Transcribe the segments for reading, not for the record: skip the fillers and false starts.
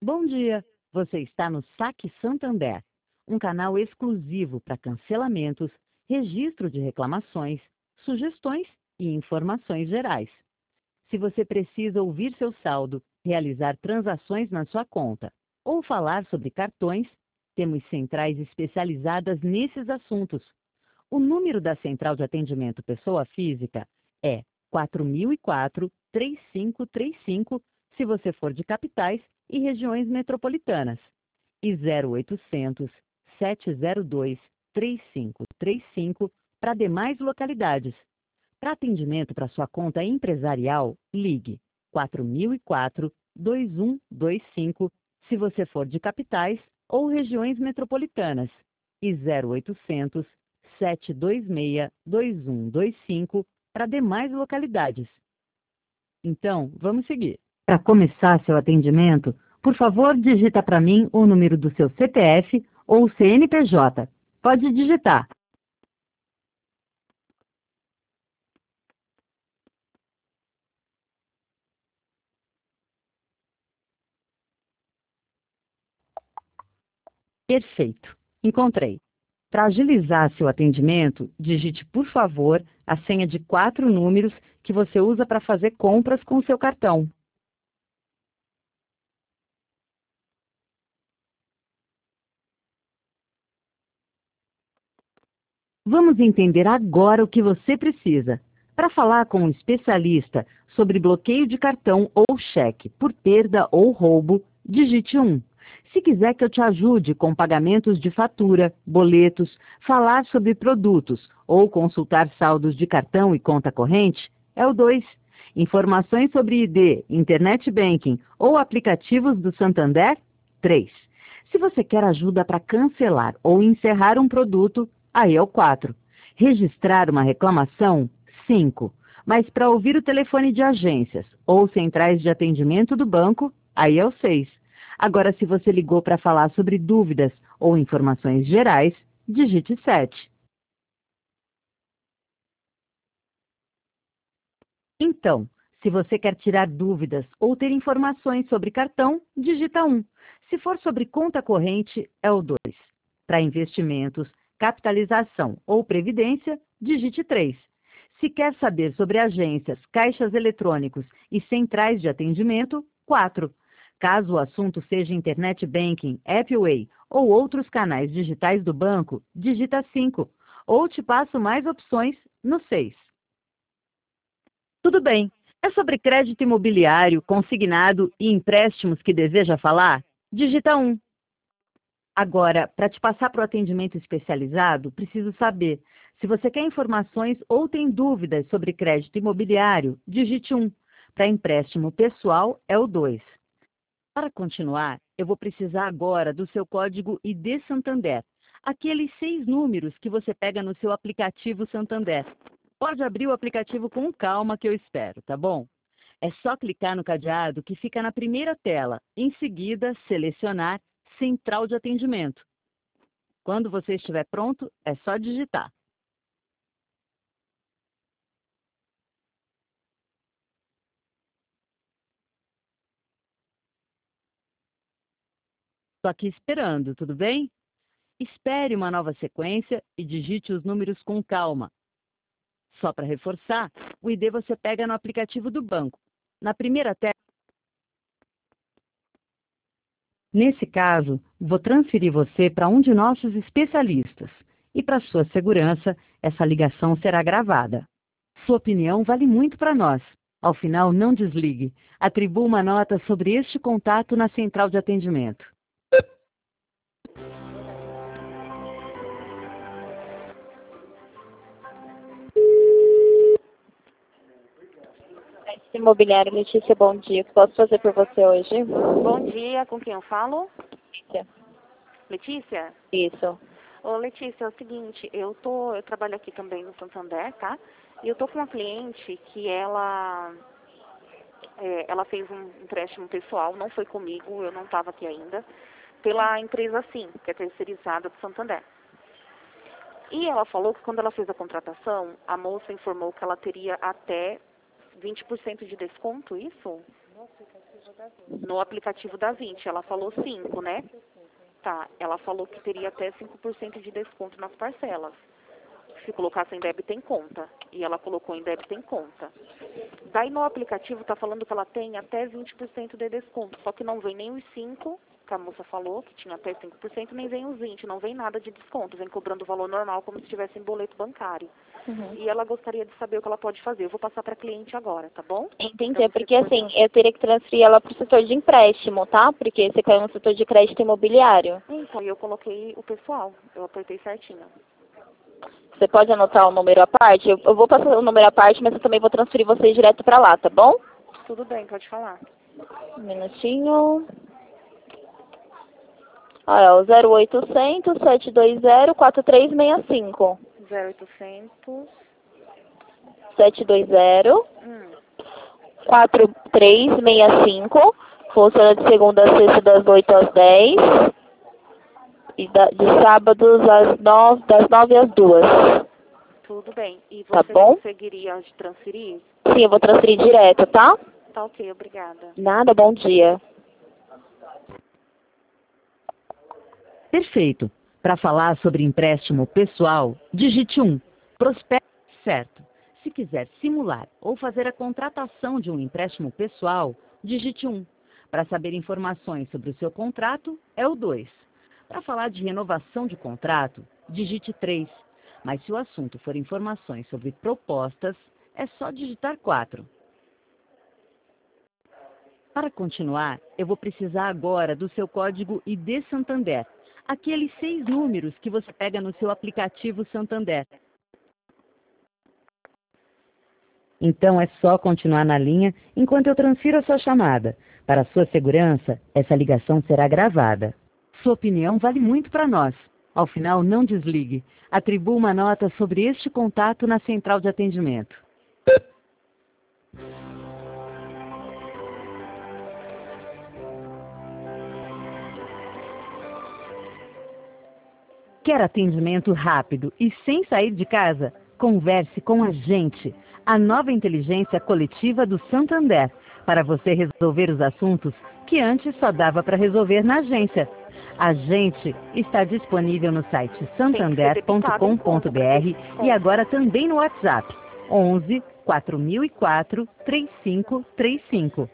Bom dia! Você está no Saque Santander, um canal exclusivo para cancelamentos, registro de reclamações, sugestões e informações gerais. Se você precisa ouvir seu saldo, realizar transações na sua conta ou falar sobre cartões, temos centrais especializadas nesses assuntos. O número da Central de Atendimento Pessoa Física é 4004-3535, se você for de capitais e regiões metropolitanas, e 0800-702-3535 para demais localidades. Para atendimento para sua conta empresarial, ligue 4004-2125, se você for de capitais ou regiões metropolitanas, e 0800-726-2125 para demais localidades. Então, vamos seguir. Para começar seu atendimento, por favor, digita para mim o número do seu CPF ou CNPJ. Pode digitar. Perfeito. Encontrei. Para agilizar seu atendimento, digite, por favor, a senha de 4 números que você usa para fazer compras com o seu cartão. Vamos entender agora o que você precisa. Para falar com um especialista sobre bloqueio de cartão ou cheque por perda ou roubo, digite 1. Se quiser que eu te ajude com pagamentos de fatura, boletos, falar sobre produtos ou consultar saldos de cartão e conta corrente, é o 2. Informações sobre ID, Internet Banking ou aplicativos do Santander, 3. Se você quer ajuda para cancelar ou encerrar um produto, aí é o 4. Registrar uma reclamação, 5. Mas para ouvir o telefone de agências ou centrais de atendimento do banco, aí é o 6. Agora, se você ligou para falar sobre dúvidas ou informações gerais, digite 7. Então, se você quer tirar dúvidas ou ter informações sobre cartão, digita 1. Se for sobre conta corrente, é o 2. Para investimentos, capitalização ou previdência, digite 3. Se quer saber sobre agências, caixas eletrônicos e centrais de atendimento, 4. Caso o assunto seja Internet Banking, Appway ou outros canais digitais do banco, digita 5. Ou te passo mais opções no 6. Tudo bem. É sobre crédito imobiliário, consignado e empréstimos que deseja falar? Digita 1. Agora, para te passar para o atendimento especializado, preciso saber se você quer informações ou tem dúvidas sobre crédito imobiliário, digite 1. Para empréstimo pessoal, é o 2. Para continuar, eu vou precisar agora do seu código ID Santander, aqueles 6 números que você pega no seu aplicativo Santander. Pode abrir o aplicativo com calma que eu espero, tá bom? É só clicar no cadeado que fica na primeira tela. Em seguida, selecionar Central de Atendimento. Quando você estiver pronto, é só digitar. Estou aqui esperando, tudo bem? Espere uma nova sequência e digite os números com calma. Só para reforçar, o ID você pega no aplicativo do banco. Na primeira tela. Nesse caso, vou transferir você para um de nossos especialistas. E para sua segurança, essa ligação será gravada. Sua opinião vale muito para nós. Ao final, não desligue. Atribua uma nota sobre este contato na central de atendimento. Imobiliário Letícia, bom dia. O que posso fazer por você hoje? Bom dia, com quem eu falo? Letícia. Letícia? Isso. Ô, Letícia, é o seguinte, eu trabalho aqui também no Santander, tá? E eu tô com uma cliente que ela fez um empréstimo pessoal, não foi comigo, eu não estava aqui ainda, pela empresa Sim, que é terceirizada do Santander. E ela falou que quando ela fez a contratação, a moça informou que ela teria até 20% de desconto, isso? No aplicativo da 20, ela falou 5, né? Tá, ela falou que teria até 5% de desconto nas parcelas. Se colocasse em débito em conta. E ela colocou em débito em conta. Daí no aplicativo tá falando que ela tem até 20% de desconto. Só que não vem nem os 5, que a moça falou, que tinha até 5%, nem vem os 20, não vem nada de desconto. Vem cobrando o valor normal, como se tivesse em boleto bancário. E ela gostaria de saber o que ela pode fazer. Eu vou passar para a cliente agora, tá bom? Entendi, é porque assim, eu teria que transferir ela para o setor de empréstimo, tá? Porque você caiu no setor de crédito imobiliário. Então, eu coloquei o pessoal. Eu apertei certinho. Você pode anotar o número à parte? Eu vou passar o número à parte, mas eu também vou transferir vocês direto para lá, tá bom? Tudo bem, pode falar. Um minutinho. Olha, o 0800 720 4365. 0800. 720 Hum. 4365. Funciona de segunda a sexta das 8 às 10. E de sábados das 9 às 2. Tudo bem. E Tá você bom? conseguiria transferir? Sim, eu vou transferir direto, tá? Tá ok, obrigada. Nada, bom dia. Perfeito. Para falar sobre empréstimo pessoal, digite 1. Prospecto certo. Se quiser simular ou fazer a contratação de um empréstimo pessoal, digite 1. Para saber informações sobre o seu contrato, é o 2. Para falar de renovação de contrato, digite 3. Mas se o assunto for informações sobre propostas, é só digitar 4. Para continuar, eu vou precisar agora do seu código ID Santander, aqueles 6 números que você pega no seu aplicativo Santander. Então é só continuar na linha enquanto eu transfiro a sua chamada. Para sua segurança, essa ligação será gravada. Sua opinião vale muito para nós. Ao final, não desligue. Atribua uma nota sobre este contato na central de atendimento. Quer atendimento rápido e sem sair de casa? Converse com a gente, a nova inteligência coletiva do Santander, para você resolver os assuntos que antes só dava para resolver na agência. A gente está disponível no site santander.com.br e agora também no WhatsApp 11 4004 3535.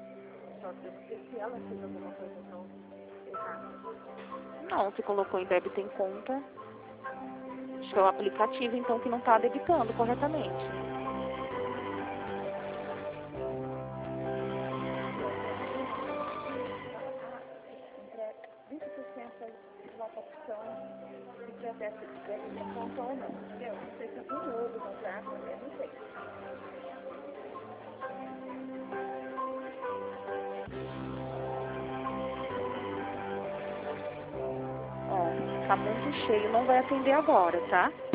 Não, você colocou em débito em conta. Acho que é o aplicativo, então, que não está debitando corretamente. Ó, tá muito cheio, não vai atender agora, tá?